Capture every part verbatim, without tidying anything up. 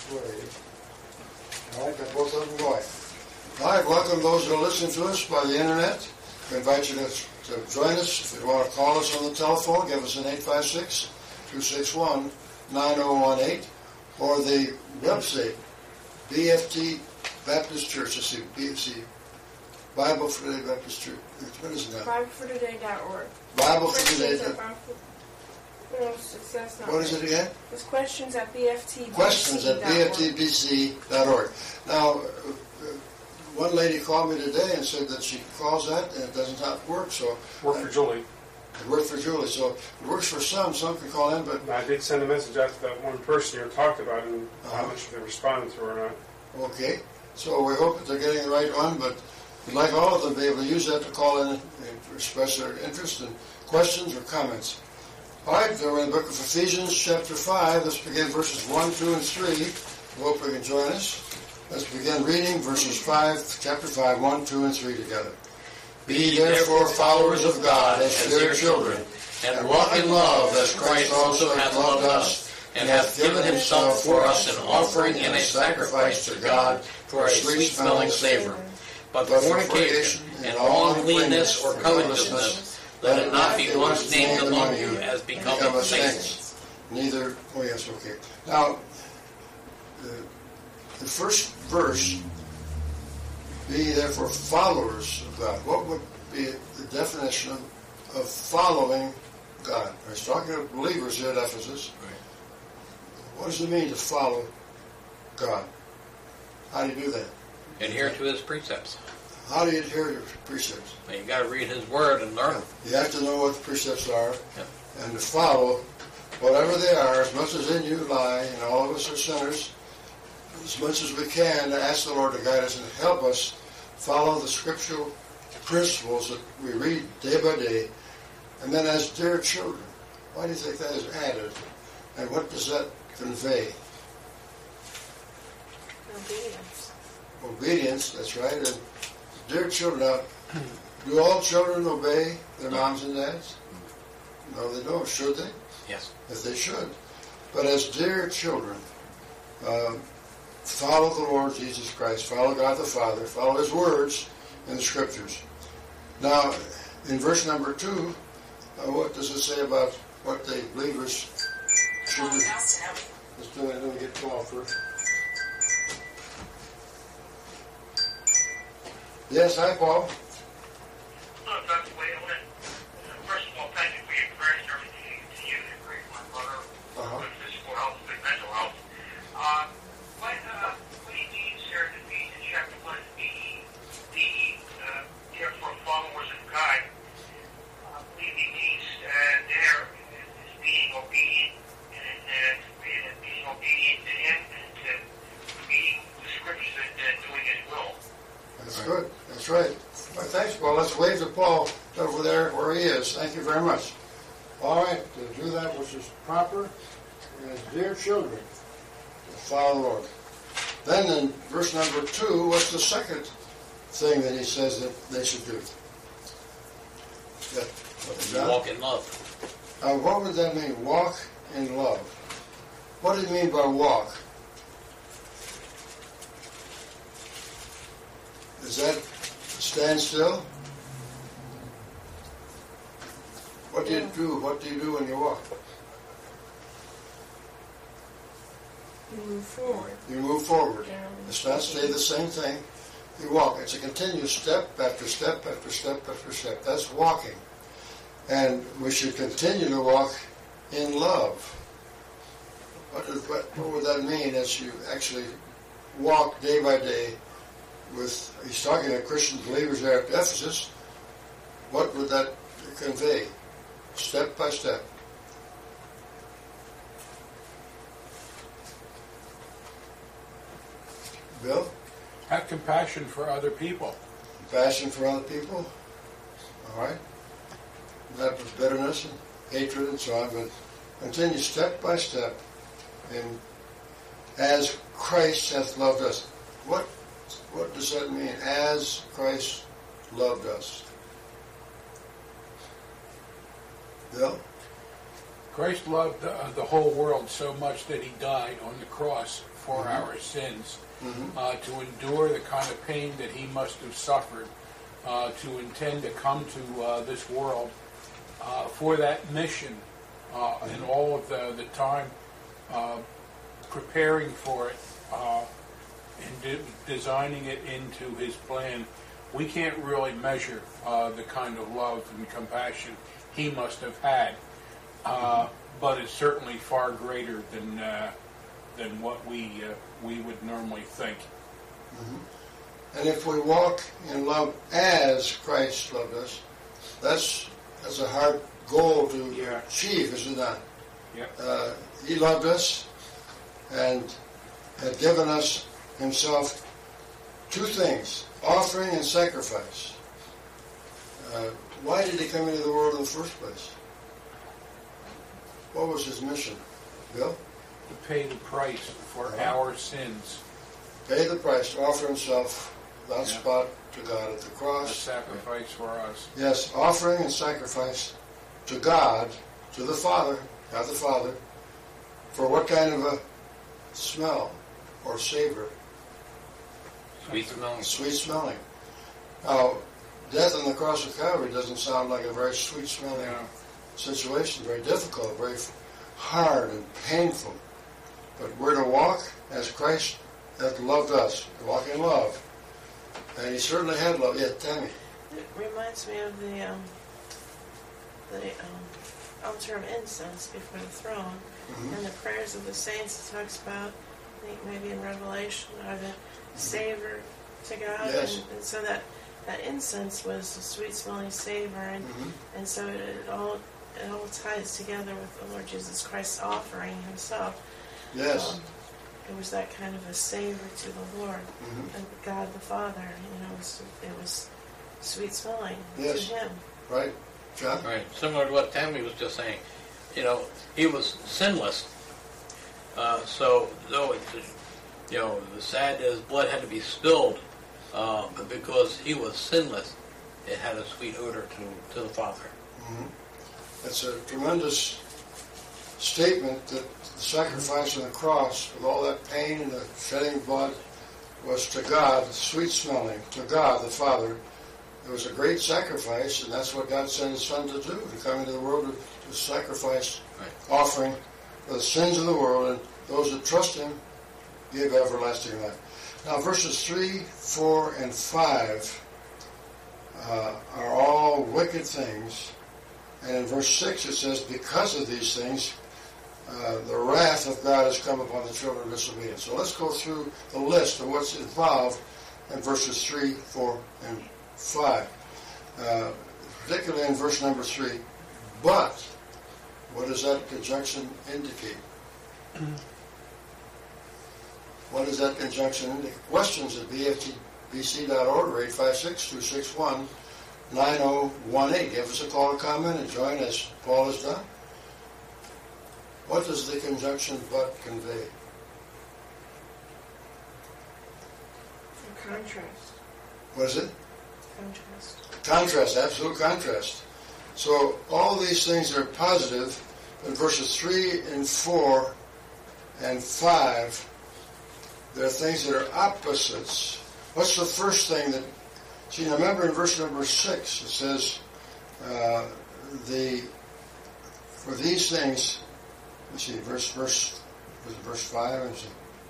way. All right, got both of them going. All right, welcome those who are listening to us by the internet. We invite you to, to join us. If you want to call us on the telephone, give us an eight five six, two six one, nine zero one eight, or the website, B F T Baptist Church. Let's see, B F C, Bible for Today Baptist Church. What is that? Bible for Today dot org. Bible for Today. No, that's not What is it again? It's questions at B F T B C dot org. Questions at B F T B C dot org. Now, uh, one lady called me today and said that she calls that and it doesn't not work. So Work for Julie. It worked for Julie. So it works for some. Some can call in, but I did send a message out to that one person you talked about, and Uh-huh. I'm not sure if they responded to her or not. okay. So we hope that they're getting the right one, but we'd like all of them to be able to use that to call in and express their interest and questions or comments. All right, we're in the book of Ephesians, chapter five. Let's begin verses one, two, and three. We hope we can join us. Let's begin reading verses five, chapter five, one, two, and three together. Be therefore followers of God as dear children, and walk in love as Christ also hath loved us, and hath given himself for us an offering and a sacrifice to God for a sweet-smelling savor. But for fornication and all uncleanness or covetousness, let it not be once named among you as becoming saints. Neither, oh yes, okay. Now, the, the first verse, be therefore followers of God. What would be the definition of, of following God? I was talking to believers here at Ephesus. What does it mean to follow God? How do you do that? Adhere to his precepts. How do you adhere to his precepts? Well, you got to read his word and learn them. You have to know what the precepts are, Yep. and to follow whatever they are, as much as in you lie, and all of us are sinners, as much as we can, to ask the Lord to guide us and help us follow the scriptural principles that we read day by day. And then as dear children, why do you think that is added? And what does that convey? Obedience. Obedience, that's right. And dear children, now, do all children obey their moms and dads? No, they don't. Should they? Yes. If they should. But as dear children, um, follow the Lord Jesus Christ, follow God the Father, follow his words in the scriptures. Now, in verse number two, uh, what does it say about what the believers should do? Let's do it. Let me get Paul first. Yes, hi, Paul. Look, Doctor Wade, I want to, first of all, thank you for your prayers and everything to you and pray for my brother, Uh-huh. good physical health, good mental health. Uh, what, uh, what he means here in Ephesians chapter one, be, be uh, therefore followers of God. I believe he means uh, there is being obedient and uh, being, being obedient to him and to reading the scriptures and uh, doing his will. That's good. That's right. Well, thanks, Paul. Let's wave to Paul over there where he is. Thank you very much. All right, to do that which is proper, as dear children, to follow the Lord. Then in verse number two, what's the second thing that he says that they should do? That, what is that? Walk in love. Now, what would that mean? Walk in love. What do you mean by walk? Is that stand still? What do you do? What do you do when you walk? You move forward. You move forward. Yeah. It's not stay the same thing. You walk. It's a continuous step after step after step after step. That's walking. And we should continue to walk in love. What, is, what, what would that mean as you actually walk day by day with, he's talking to Christian believers there at Ephesus, what would that convey? Step by step. Bill? Have compassion for other people. Compassion for other people? All right. That was bitterness and hatred and so on, but continue step by step. And as Christ hath loved us. What What does that mean? As Christ loved us. Bill? Christ loved uh, the whole world so much that he died on the cross for our sins, Mm-hmm. uh, to endure the kind of pain that he must have suffered, uh, to intend to come to uh, this world uh, for that mission, uh, and all of the, the time uh, preparing for it uh, and de- designing it into his plan. We can't really measure uh, the kind of love and compassion he must have had, uh, but it's certainly far greater than uh, than what we uh, we would normally think. Mm-hmm. And if we walk in love as Christ loved us, that's that's a hard goal to Yeah. achieve, is it not? Yeah. Uh, he loved us and had given us himself two things, offering and sacrifice. Uh, why did he come into the world in the first place? What was his mission? Bill? To pay the price for Uh-huh. our sins, Pay the price to offer himself without Yeah. spot to God at the a cross. sacrifice for us. Yes, offering and sacrifice to God, to the Father, God the Father, for what kind of a smell or savor? Sweet smelling. Sweet smelling. Now, death on the cross of Calvary doesn't sound like a very sweet smelling Yeah. situation, very difficult, very hard and painful. But we're to walk as Christ hath loved us, to walk in love. And he certainly had love. Yeah, Tammy. It reminds me of the um, the um, altar of incense before the throne, Mhm. and the prayers of the saints. It talks about, I think maybe in Revelation, are the savor to God, Yes. and, and so that that incense was a sweet smelling savor, and Mhm. and so it, it all it all ties together with the Lord Jesus Christ's offering Himself. Yes. Um, it was that kind of a savor to the Lord Mhm. and God the Father. You know, it was, it was sweet smelling Yes. to Him. Right? John? Right, similar to what Tammy was just saying. You know, he was sinless. Uh, so, though it's, you know, the sad his blood had to be spilled, uh, but because he was sinless, it had a sweet odor to, to the Father. Mhm. It's a tremendous statement that the sacrifice on the cross, with all that pain and the shedding of blood, was to God, sweet smelling, to God the Father. It was a great sacrifice, and that's what God sent His Son to do, to come into the world to, to sacrifice, Right. offering for the sins of the world, and those that trust Him give everlasting life. Now, verses three, four, and five uh, are all wicked things. And in verse six it says, because of these things, uh, the wrath of God has come upon the children of disobedience. So let's go through the list of what's involved in verses three, four, and five. Uh, particularly in verse number three. But, what does that conjunction indicate? What does that conjunction indicate? Questions at b f t b c dot org or eight five six, two six one, nine zero one eight. Give us a call or comment and join as Paul has done. What does the conjunction but convey? A contrast. What is it? Contrast. Contrast, absolute contrast. So all these things are positive, but verses three and four and five, they're things that are opposites. What's the first thing that, see, now remember in verse number six, it says, uh, the, for these things, let's see, verse, verse, was it verse five? Let's see.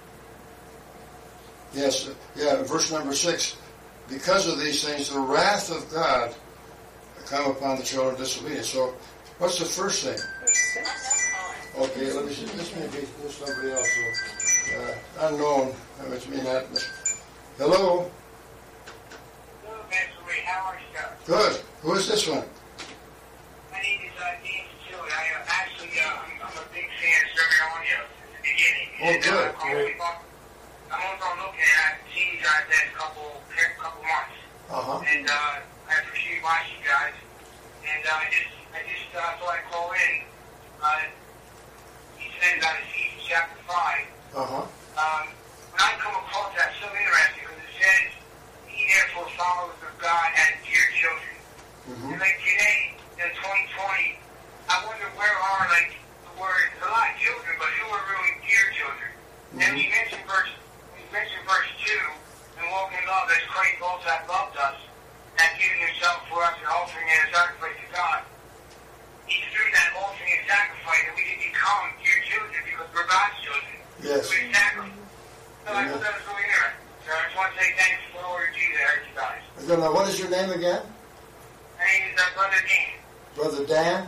Yes, yeah, verse number six, because of these things, the wrath of God come upon the children of disobedience. So, what's the first thing? Verse six. Okay, let me see. This may be this somebody else. So, uh, unknown. Which mean that. Hello. Hello, Pastor Ray. How are you, sir? Good. Who is this one? My name is uh, Dean Cecilia. I uh, actually, uh, I'm, I'm a big fan of serving on you since the beginning. Oh, And, good, Uh, I'm only on- I'm only on looking at seeing you guys last couple, couple months. Uh huh. And uh, I appreciate watching you guys. And uh, I just, I just uh, thought I'd call in. Uh, he said about Ephesians chapter five. Uh huh. Um, when I come across that, it's so interesting because it says, "He therefore followers of God as dear children." Mm-hmm. And like today, in twenty twenty, I wonder where are like the words, a lot of children, but who are really dear children? Then we mentioned verse, we mentioned verse two, and walk in love as Christ also hath loved us, and giving himself for us an offering and a sacrifice to God. It's through that offering and sacrifice that we can become your children because we're God's children. Yes. Through his sacrifice. So I thought that was really interesting. So I just want to say thanks for all your Jesus. I heard you guys. I don't know, what is your name again? My name is uh, Brother Dan. Brother Dan?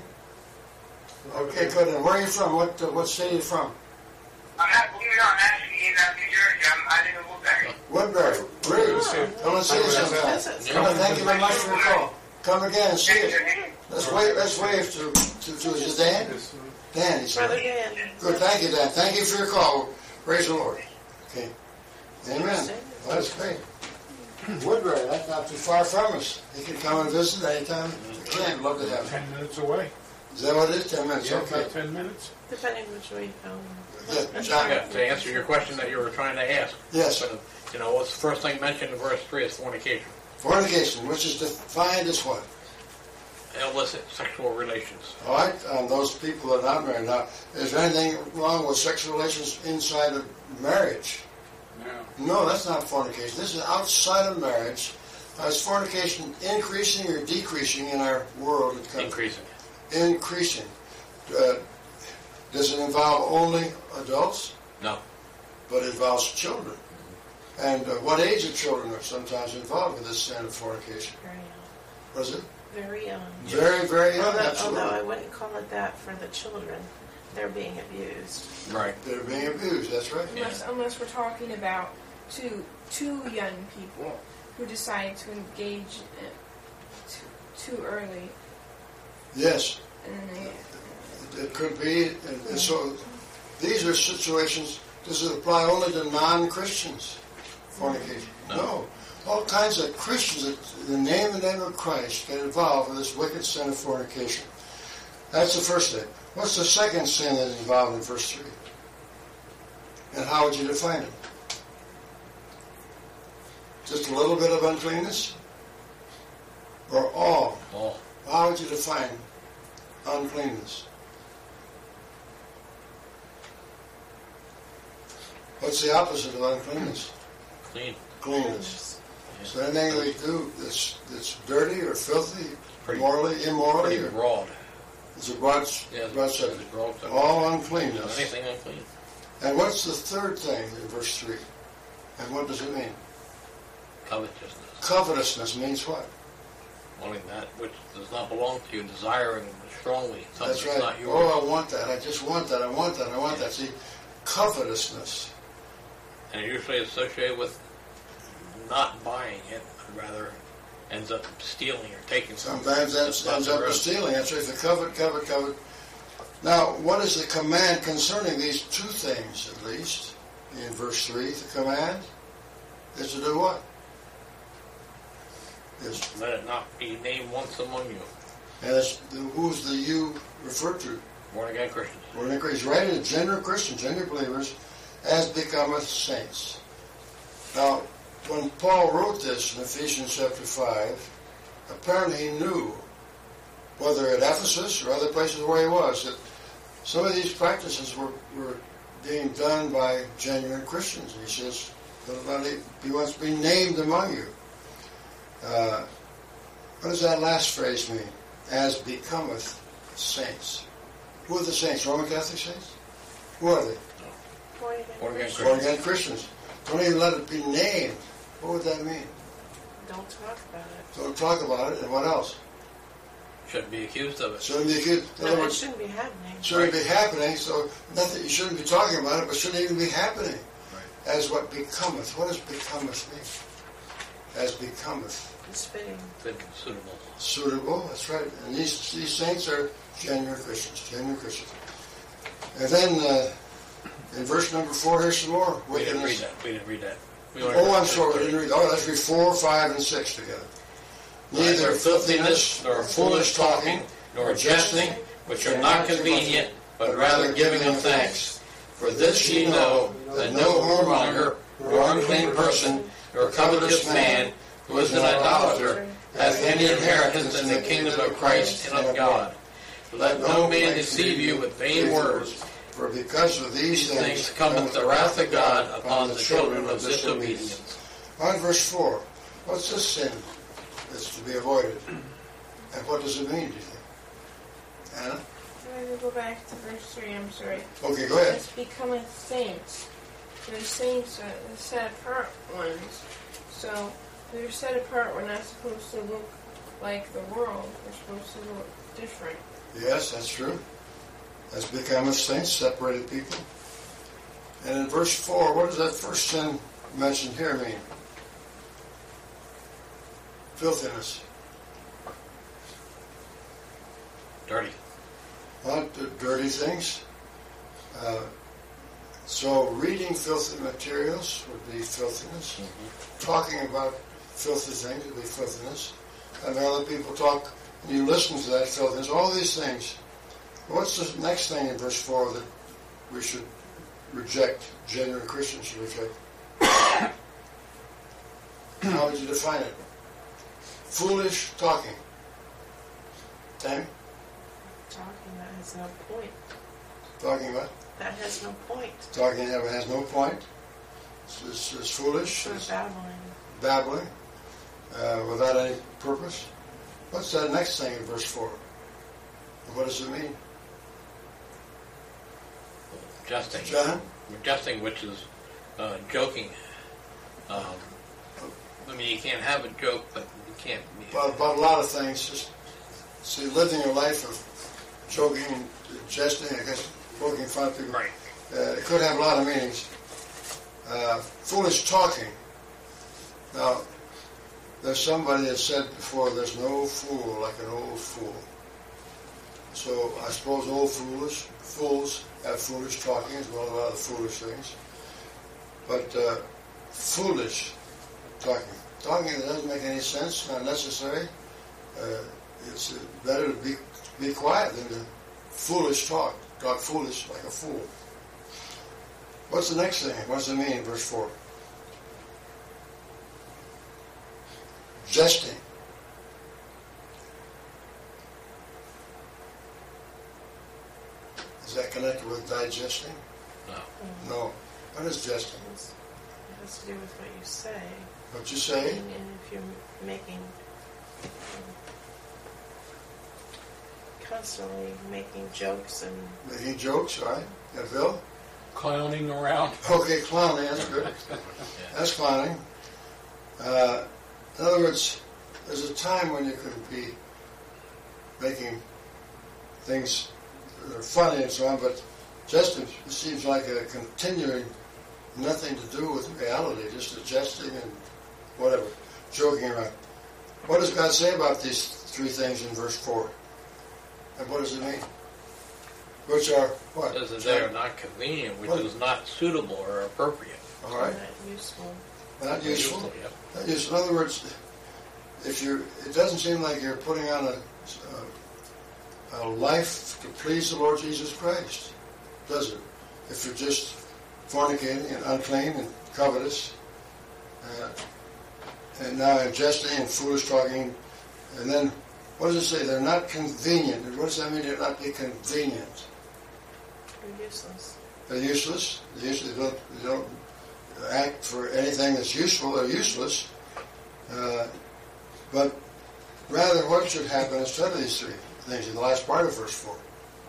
Okay, good. And where are you from? What uh, what state are you from? I'm not, believe it or not, I'm actually in uh, New Jersey. I'm, I live in Woodbury. Woodbury. Great. Come and see us sometime. Visit. Come and thank you very much for your call. Come again and see Thank us. you. Let's wave, let's wave to, to, to is it Dan? Dan, he Brother said. Dan. Good, thank you, Dan. Thank you for your call. Praise the Lord. Okay. Amen. Well, that's great. Woodbury, that's not too far from us. You can come and visit anytime you can. Love to have you. Ten minutes away. Is that what it is? Ten minutes, Yeah, okay. about ten minutes. Depending which way you go. Yeah, John. Yeah, to answer your question that you were trying to ask. Yes. But, you know, what's the first thing mentioned in verse three is fornication. Fornication, which is defined as what? Illicit sexual relations. All right, um, those people that are not married. Now, is there anything wrong with sexual relations inside of marriage? No. No, that's not fornication. This is outside of marriage. Now, is fornication increasing or decreasing in our world and country? Increasing. Increasing. Uh, does it involve only adults? No. But it involves children. And uh, what age of children are sometimes involved with this sin of fornication? Very young. Was it? Very young. Very, very young, Although, absolutely. although I wouldn't call it that for the children. They're being abused. Right. They're being abused, that's right. Unless, unless we're talking about two two young people who decide to engage uh, too, too early, Yes, and then they, it, it could be. And, and so these are situations, does it apply only to non-Christians? Fornication? No. No. All kinds of Christians that in the name and name of Christ get involved with this wicked sin of fornication. That's the first thing. What's the second sin that is involved in verse three? And how would you define it? Just a little bit of uncleanness? Or all? All. How would you define uncleanness? What's the opposite of uncleanness? Clean. Cleanness. So anything we do that's, that's dirty or filthy, Pretty- morally, immorally, Pretty or broad. it's a broad, Yeah, broad it's subject. a broad subject. All You know, uncleanness. anything unclean. And what's the third thing in verse three? And what does it mean? Covetousness. Covetousness means what? Wanting that which does not belong to you, desiring strongly something That's that's right. not yours. Oh, I want that. I just want that. I want that. I want that. See, covetousness. And usually associated with not buying it, but rather ends up stealing or taking something. Sometimes that that's not ends up their own. as stealing. That's right. The covet, covet, covet. Now, what is the command concerning these two things, at least, in verse three? The command is to do what? Is, Let it not be named once among you. and it's, the, who's the you referred to? Born again Christians. Born again Christians. Right? It's genuine Christians, genuine believers, as becometh saints. Now, when Paul wrote this in Ephesians chapter five, apparently he knew, whether at Ephesus or other places where he was, that some of these practices were, were being done by genuine Christians. He says, he wants to be named among you. Uh, what does that last phrase mean? As becometh saints. Who are the saints? Roman Catholic saints? Who are they? Born again Born again Christians. Born again Christians. Don't even let it be named. What would that mean? Don't talk about it. Don't talk about it. And what else? Shouldn't be accused of it. Shouldn't be accused. In other No, it words, shouldn't be happening. shouldn't be happening. So not that you shouldn't be talking about it, but shouldn't even be happening. Right. As what becometh. What does becometh mean? As becometh. It's fitting. Fit suitable. Suitable. That's right. And these these saints are genuine Christians. Genuine Christians. And then uh, in verse number four, here's some more We didn't read wickedness. that. We didn't read that. We only Oh, read I'm verse sorry. We three. didn't read. Oh, let's read four, five, and six together. Neither filthiness, nor foolish talking, nor jesting, which are not convenient, but rather giving of thanks. For this ye know, that no whoremonger, nor unclean person, nor covetous man, who is an idolater, hath any inheritance in the kingdom of Christ and of God. Let no man deceive you with vain words, For because of these These things things cometh the wrath of God upon the children of disobedience. On verse four, what's this sin that's to be avoided? And what does it mean, do you think? Anna? I'm going to go back to verse three, I'm sorry. Okay, go ahead. It's becoming saints. The saints are the set apart ones. So, they're set apart. We're not supposed to look like the world. We're supposed to look different. Yes, that's true. As becoming saints, separated people. And in verse four, what does that first sin mentioned here mean? Filthiness. Dirty. Not the dirty things. Uh, so reading filthy materials would be filthiness. Mm-hmm. Talking about filthy things would be filthiness. And other people talk, and you listen to that filthiness. All these things. What's the next thing in verse four that we should reject, genuine Christians should reject? How would you define it? Foolish talking. Tammy? Talking that has no point. Talking about? That has no point. Talking that has no point. It's, it's, it's foolish. Or It's babbling. babbling. Uh, without any purpose. What's that next thing in verse four? What does it mean? Jesting. John? Jesting, which is uh, joking. Um, I mean, you can't have a joke, but you can't. About, about a lot of things. Just see, living a life of joking and jesting, I guess, poking fun at people. Right. Uh, it could have a lot of meanings. Uh, foolish talking. Now, there's somebody that said before, there's no fool like an old fool. So I suppose old foolish fools have foolish talking as well as a lot of foolish things. But uh, foolish talking. Talking that doesn't make any sense, not necessary. Uh, it's uh, better to be be quiet than to foolish talk. Talk foolish like a fool. What's the next thing? What does it mean in verse four? Jesting. Is that connected with digesting? No. No. What is jesting? It's, it has to do with what you say. What you say? And, and if you're making, um, constantly making jokes and Making jokes, right? Yeah, Bill? Clowning around. Okay, clowning, that's good. That's clowning. Uh, in other words, there's a time when you could be making things that are funny and so on, but just it seems like a continuing, nothing to do with reality, just a jesting and whatever, joking around. What does God say about these three things in verse four? And what does it mean? Which are what? Says that they are not convenient, which What? is not suitable or appropriate. All right. not useful. Not useful. Yep. Not useful. In other words, if you're, it doesn't seem like you're putting on a, a, a life to please the Lord Jesus Christ, does it? If you're just fornicating and unclean and covetous, uh, and now jesting and foolish talking, and then what does it say? They're not convenient. What does that mean? They're not be convenient. They're useless. They're useless. They usually don't, they don't act for anything that's useful. They're useless. Uh, but rather, what should happen instead of these three things in the last part of verse four?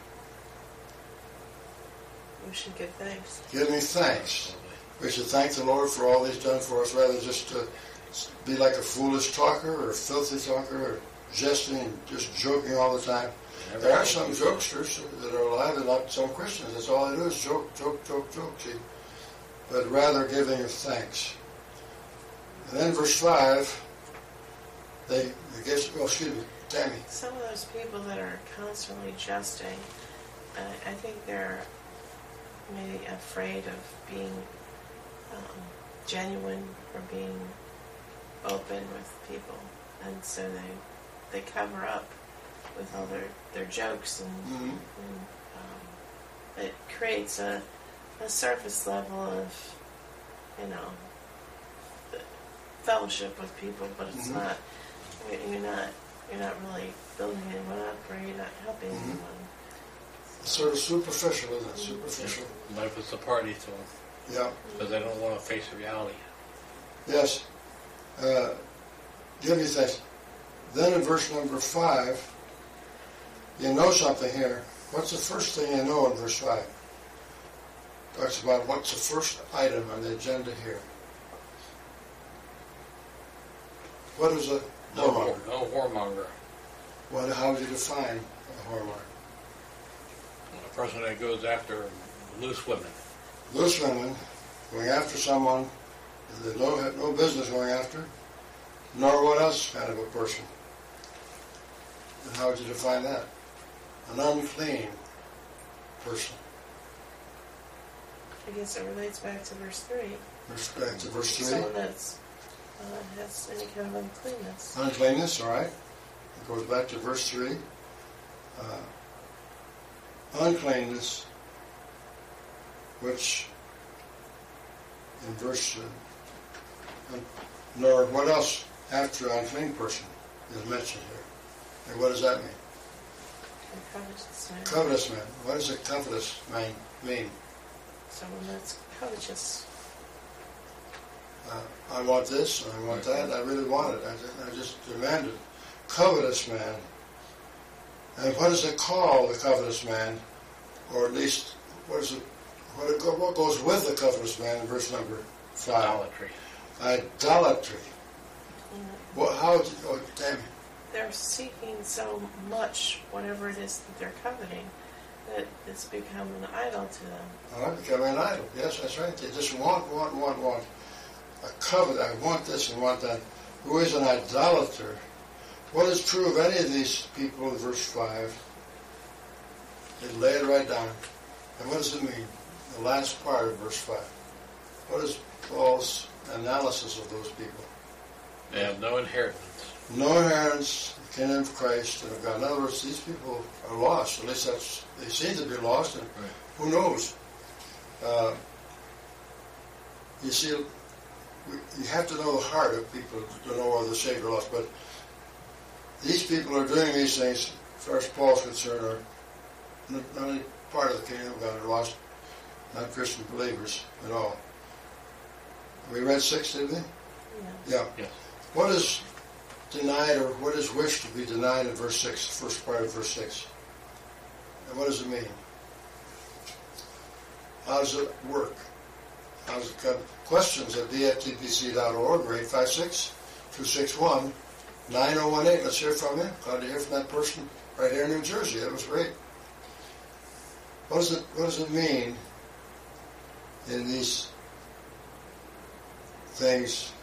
We should give thanks. Give me thanks. We should thank the Lord for all He's done for us, rather than just to be like a foolish talker or a filthy talker or jesting and just joking all the time. There are some jokesters that are alive and not some Christians. That's all they do is joke, joke, joke, joke, see. But rather giving of thanks. And then verse five, they, I guess, oh, excuse me, Tammy. Some of those people that are constantly jesting, uh, I think they're maybe afraid of being um, genuine or being open with people, and so they they cover up with all their, their jokes, and, Mm-hmm. and um, it creates a, a surface level of, you know, fellowship with people, but it's Mhm. not. You're not. You're not really building anyone up, or you're not helping Mhm. anyone. So sort of superficial, isn't it? Superficial. Life is a party to them Yeah. because they don't want to face reality. Yes. Uh, give me that. Then in verse number five, you know something here. What's the first thing you know in verse five? Talks about what's the first item on the agenda here. What is a No, whoremonger? no whoremonger. What, how do you define a whoremonger? A person that goes after loose women. Loose women going after someone that they no, have no business going after, nor what else kind of a person. And how would you define that? An unclean person. I guess it relates back to verse three. Verse, back to verse three. Someone that's uh, has any kind of uncleanness. Uncleanness, all right. It goes back to verse three. Uh, uncleanness, which in verse, uh, nor what else after unclean person is mentioned here. And what does that mean? A covetous man. Covetous man. What does a covetous man mean? Someone that's covetous. Uh, I want this, I want that, I really want it. I just, I just demand it. Covetous man. And what does it call the covetous man? Or at least, what is it? What, it go, what goes with the covetous man in verse number five? Idolatry. Idolatry. Mm. Well, how did, oh, damn it. They're seeking so much, whatever it is that they're coveting, that it's become an idol to them. Oh, I become an idol. Yes, that's right. They just want, want, want, want. A covet, I want this and want that. Who is an idolater? What is true of any of these people in verse five? They lay it right down. And what does it mean? The last part of verse five. What is Paul's analysis of those people? They have no inheritance. No inheritance, the kingdom of Christ and of God. In other words, these people are lost. At least that's, they seem to be lost, and Right. who knows? Uh, you see, we, you have to know the heart of people to know whether they're saved or lost. But these people are doing these things, as far as Paul's concerned, are not only part of the kingdom of God, are lost, not Christian believers at all. We read six, didn't we? Yeah. Yeah. Yes. What is denied, or what is wished to be denied in verse six, first part of verse six? And what does it mean? How does it work? How does it come? Questions at d f t p c dot org, or eight five six, two six one, nine oh one eight. Let's hear from you. Glad to hear from that person right here in New Jersey. That was great. What does it, what does it mean in these things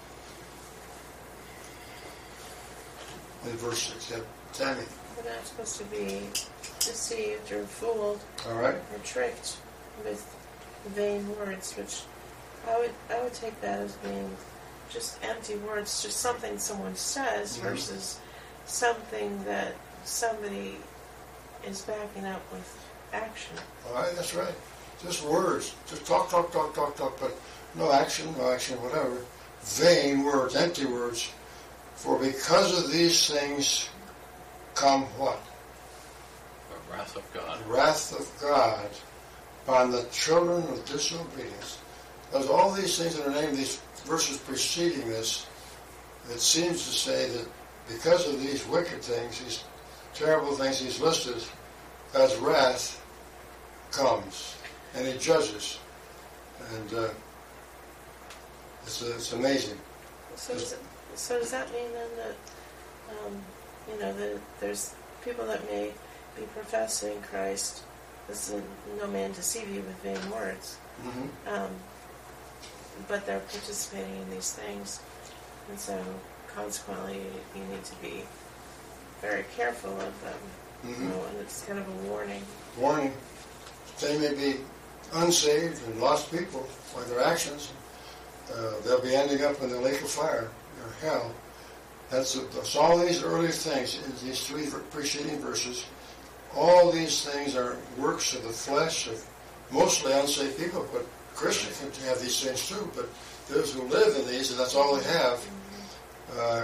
in verse six? Yeah, Tammy. We're not supposed to be deceived or fooled All right. or tricked with vain words, which I would I would take that as being just empty words, just something someone says Mhm. versus something that somebody is backing up with action. All right, that's right. Just words. Just talk, talk, talk, talk, talk, but no action, no action, whatever. Vain words, empty words. For because of these things come what? The wrath of God. The wrath of God upon the children of disobedience. There's all these things that are named, these verses preceding this, it seems to say that because of these wicked things, these terrible things he's listed, God's wrath comes, and he judges. And uh, it's, uh, it's amazing. So does, it, so does that mean then that um, you know that there's people that may be professing Christ? Listen, no man deceive you with vain words. Mm-hmm. Um, but they're participating in these things, and so consequently you, you need to be very careful of them. Mm-hmm. You know, and it's kind of a warning. Warning. They may be unsaved and lost people by their actions. Uh, they'll be ending up in the lake of fire or hell. That's, that's all these early things in these three preceding verses. All these things are works of the flesh of mostly unsaved people, but Christians can have these things too. But those who live in these, and that's all they have, uh,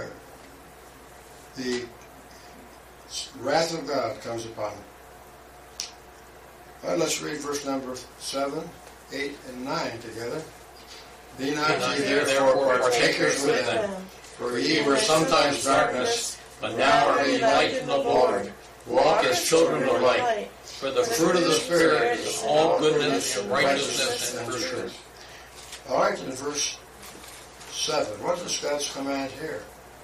the wrath of God comes upon them. All right, let's read verse number seven, eight, and nine together. Be not Be not ye ye therefore therefore partakers with them, for ye were sometimes darkness, But now are ye light in the Lord. Walk as children of light. For the fruit of the Spirit is all goodness and righteousness and truth. All right, in verse seven, what is God's command here?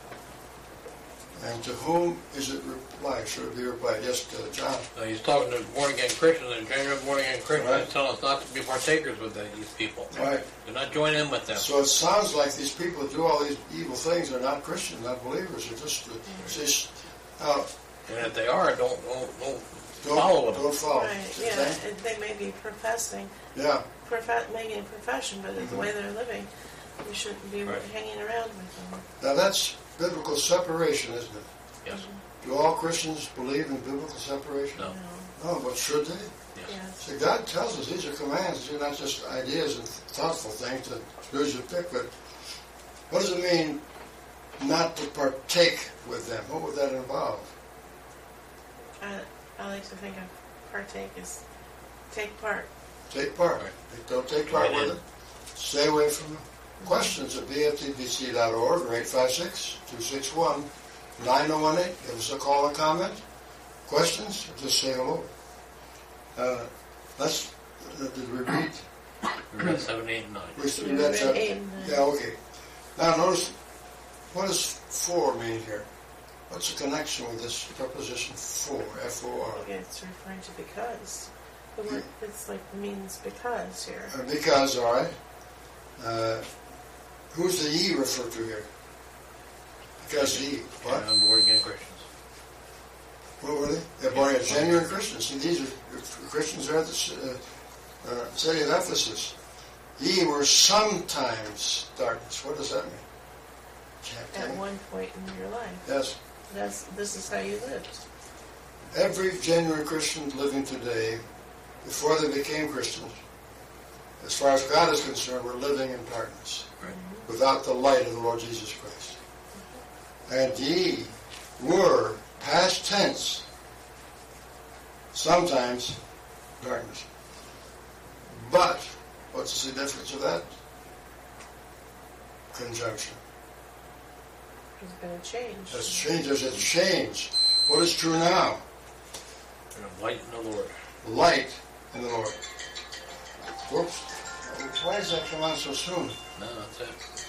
And to whom is it replied? Should it be replied? Yes, to John. Now he's talking to born-again Christians, and genuine born-again Christians, Right. and telling us not to be partakers with these people. Right. Do not join in with them. So it sounds like these people who do all these evil things are not Christians, not believers. They're just, just uh, And if they are, don't don't, don't don't follow them. Don't follow. Right, yeah, Okay? and they may be professing, Yeah. profe- making a profession, but the way they're living, we shouldn't be Right. hanging around with them. Now that's biblical separation, isn't it? Yes. Do all Christians believe in biblical separation? No. No, but should they? Yes. Yes. See, God tells us these are commands. These are not just ideas and thoughtful things to do as you pick. But what does it mean not to partake with them? What would that involve? I, I like to think of partake as take part. Take part. Don't take part Right with in. it. Stay away from them. Questions at b f t b c dot org or eight five six, two six one, nine oh one eight. Give us a call or comment. Questions? Or just say hello. Uh, let's, uh, did we read? We read seven, eight, and nine. We should We read that read chapter. eight and nine. Yeah, okay. Now notice, what does for mean here? What's the connection with this preposition for, F O R? Okay, it's referring to because. The word, it's like means because here. Uh, Because, all right. Uh, who's the ye referred to here? Because ye. What? And born-again Christians. What were they? They're born again, genuine Christians. See, these are Christians there at the uh, uh, city of Ephesus. Ye were sometimes darkness. What does that mean? Can't At tell. one point in your life. Yes. That's, this is how you lived. Every genuine Christian living today, before they became Christians, as far as God is concerned, we're living in darkness, Right. without the light of the Lord Jesus Christ. And ye were, past tense, sometimes darkness. But, what's the significance of that conjunction? There's been a change. That's change. There's a change. What is true now? And light in the Lord. Light in the Lord. Whoops. Why does that come on so soon? No, that's it.